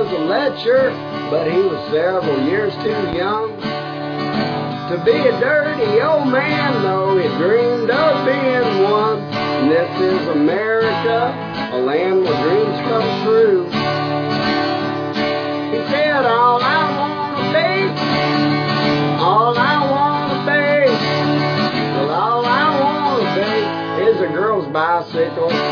was a lecher, but he was several years too young to be a dirty old man, though he dreamed of being one. And this is America, a land where dreams come true. He said, all I wanna be, well, all I wanna be is a girl's bicycle.